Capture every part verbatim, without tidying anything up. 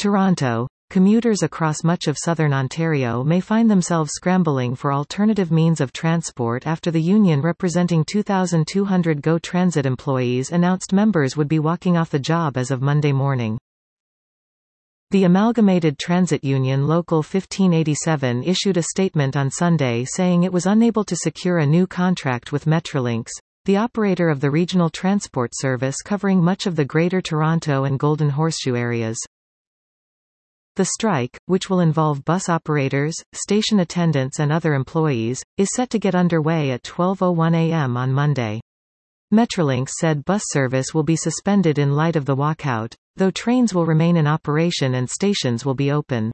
Toronto. Commuters across much of southern Ontario may find themselves scrambling for alternative means of transport after the union representing two thousand two hundred GO Transit employees announced members would be walking off the job as of Monday morning. The Amalgamated Transit Union Local fifteen eighty-seven issued a statement on Sunday saying it was unable to secure a new contract with Metrolinx, the operator of the regional transport service covering much of the Greater Toronto and Golden Horseshoe areas. The strike, which will involve bus operators, station attendants and other employees, is set to get underway at twelve oh one a m on Monday. Metrolinx said bus service will be suspended in light of the walkout, though trains will remain in operation and stations will be open.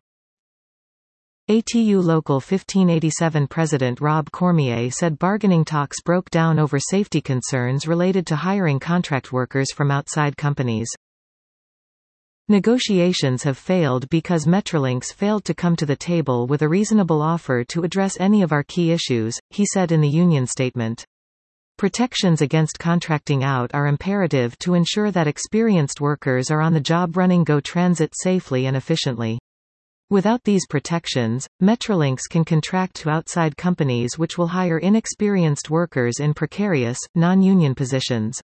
A T U Local fifteen eighty-seven President Rob Cormier said bargaining talks broke down over safety concerns related to hiring contract workers from outside companies. Negotiations have failed because Metrolinx failed to come to the table with a reasonable offer to address any of our key issues, he said in the union statement. Protections against contracting out are imperative to ensure that experienced workers are on the job running GO Transit safely and efficiently. Without these protections, Metrolinx can contract to outside companies which will hire inexperienced workers in precarious, non-union positions.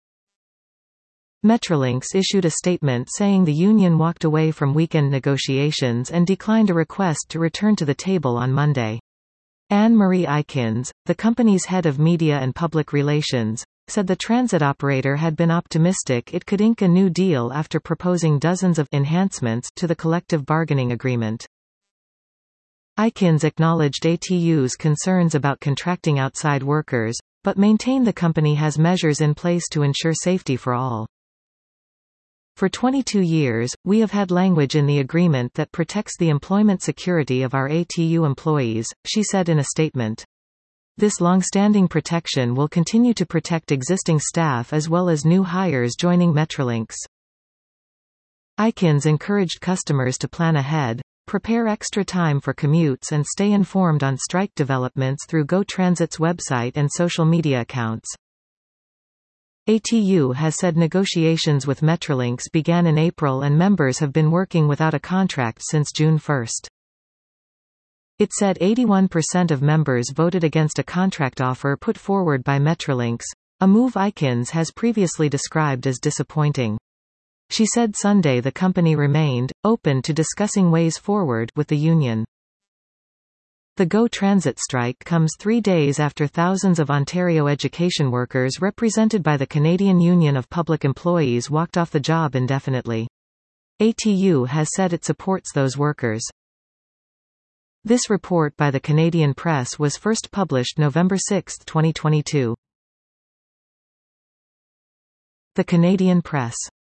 Metrolinx issued a statement saying the union walked away from weekend negotiations and declined a request to return to the table on Monday. Anne-Marie Eikins, the company's head of media and public relations, said the transit operator had been optimistic it could ink a new deal after proposing dozens of enhancements to the collective bargaining agreement. Eikins acknowledged A T U's concerns about contracting outside workers, but maintained the company has measures in place to ensure safety for all. For twenty-two years, we have had language in the agreement that protects the employment security of our A T U employees, she said in a statement. This long-standing protection will continue to protect existing staff as well as new hires joining Metrolinx. Eikins encouraged customers to plan ahead, prepare extra time for commutes and stay informed on strike developments through GO Transit's website and social media accounts. A T U has said negotiations with Metrolinx began in April and members have been working without a contract since June first. It said eighty-one percent of members voted against a contract offer put forward by Metrolinx, a move Eikins has previously described as disappointing. She said Sunday the company remained open to discussing ways forward with the union. The GO Transit strike comes three days after thousands of Ontario education workers represented by the Canadian Union of Public Employees walked off the job indefinitely. A T U has said it supports those workers. This report by the Canadian Press was first published November sixth, twenty twenty-two. The Canadian Press.